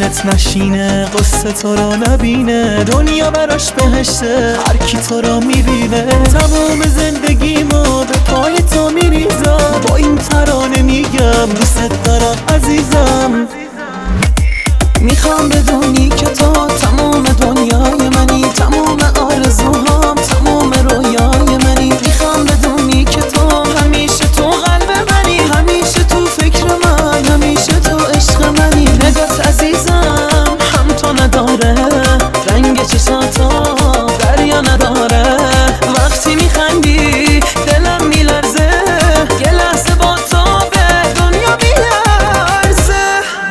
دلت نشینه، قصه تو رو نبینه، دنیا براش بهشته هر کی تو رو میبینه. تمام زندگیمو به پای تو میریزم، با این ترانه میگم دوست دارم عزیزم. میخوام بدونی که تو تمام دنیای منی، تمام آرزوهام، تمام رویای منی. میخوام بدونی که تو همیشه تو قلب منی، همیشه تو فکر من، همیشه تو عشق منی. نگات عزیزم هم تو نداره، رنگ چشاتو دریا نداره. وقتی میخندی دلم میلرزه، یه لحظه با تو به دنیا میارزه.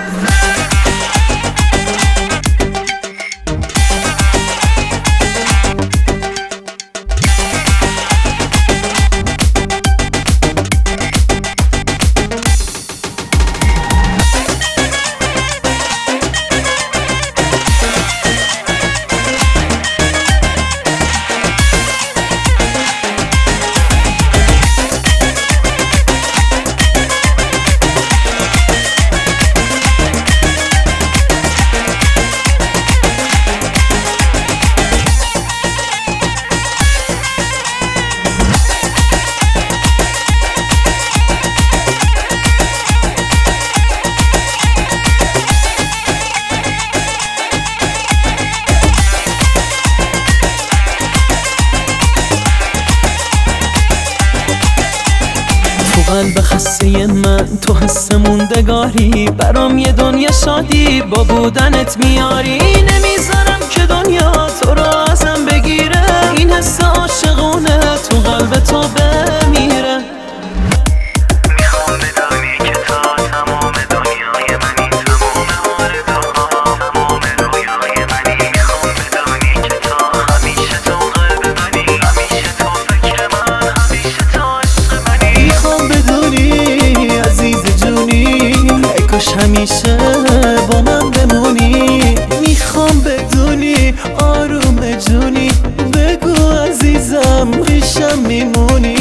قلب خسته من تو حس موندگاری، برام یه دنیا شادی با بودنت میاری. نمیذارم که دنیا تو رو ازم بگیره، این حس عاشقونه تو قلب تو بمیره. میخوام بدونی که تو تمام دنیای منی، تمام آرزوهام، تمام رویای منی. میخوام بدونی که تو همیشه تو قلب منی، همیشه تو فکر من، همیشه تو عشق منی. میخوام بدونی عزیز جونی، ای کاش همیشه با من بمونی. میخوام بدونی آروم جونی، بگو عزیزم پیشم میمونی.